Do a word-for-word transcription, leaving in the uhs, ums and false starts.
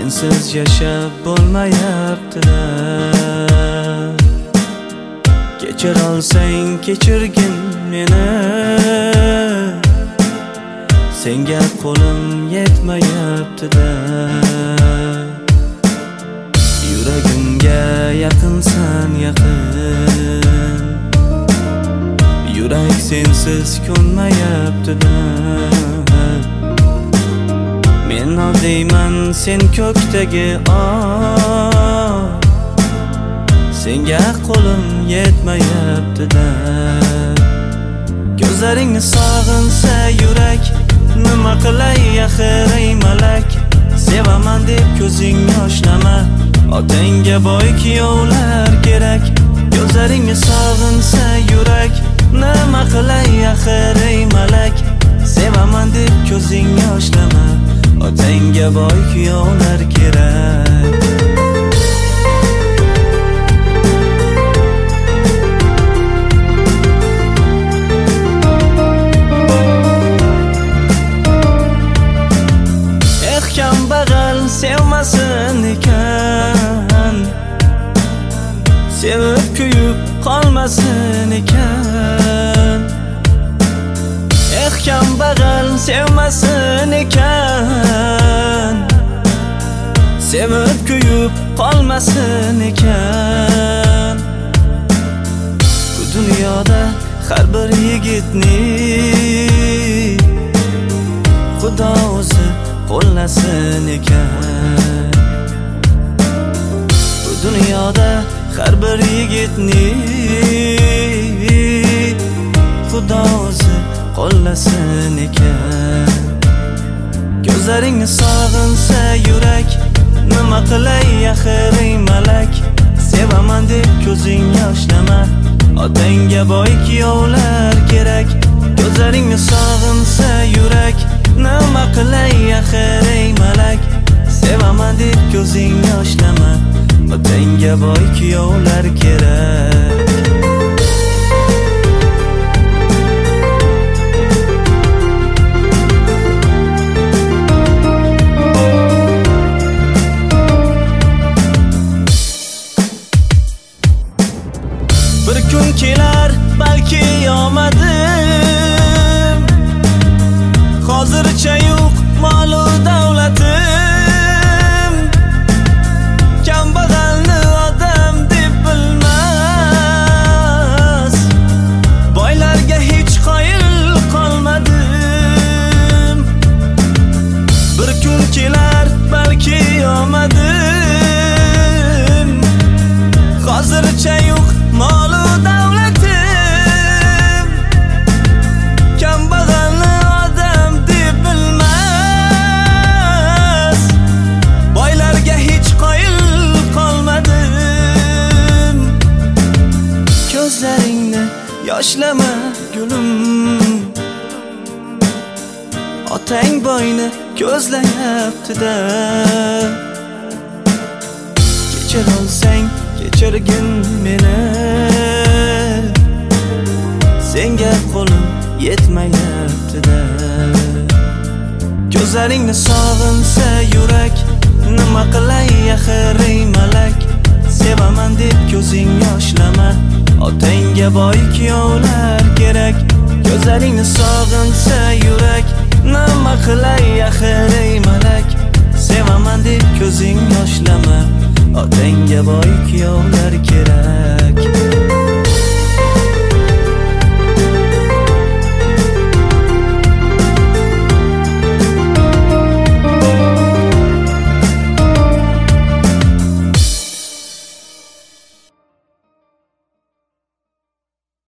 sensiz yashab bo'lmayapti-da. Kechir olsang kechirgin meni, senga qo'lim yetmayapti-da. Yuragimga yaqinsan yaqin, yurak sensiz ko'nmayapti-da. Men oldayman sen ko'kdagi oy, senga qo'lim yetmayapti-da. Ko'zlaringni sog'insa yurak, nima qilay axir ey malak. Sevaman deb ko'zing yoshlama, otangga boy kuyovlar kerak. Ko'zlaringni sog'insa yurak, nima qilay axir ey malak. Sevaman deb ko'zing yoshlama, otangga boy kuyovlar kerak. Kambag'al sevmasin ekan, sevib kuyib qolmasin ekan. Eh kambag'al sevmasin ekan, sevib kuyib qolmasin ekan. Bu dunyoda har bir yigitni Xudo o'zi qo'llasin ekan. Bu dunyoda har bir yigitni Xudo o'zi qo'llasin ekan. Ko'zlaringni sog'insa yurak, nima qilay axir ey malak. Sevaman deb ko'zing yoshlama, otangga boy kuyovlar kerak. Ko'zlaringni sog'insa yurak, nima qilay axir ey malak. Sevaman deb ko'zing yoshlama, otangga boy kuyovlar kerak. Bir kun kelar balki omadim, hozircha yo'q mol-u davlatim. Kambag'alni odam deb bilmas, boylarga hech qoyil qolmadim. Bir kun kelar balki omadim, hozircha yo'q mol-u davlatim. Kambag'alni odam deb bilmas, boylarga hech qoyil qolmadim. Ko'zlaringni yoshlama gulim, otang boyni ko'zlayapti-da. Kechir olsang kechirgin meni, senga qo'lim yetmayapti-da. Ko'zlaringni sog'insa yurak, nima qilay axir ey malak. Sevaman deb ko'zing yoshlama, otangga boy kuyovlar kerak. Ko'zlaringni sog'insa yurak, nima qilay axir ey malak. Sevaman deb ko'zing yoshlama, otangga boy kuyovlar kerak.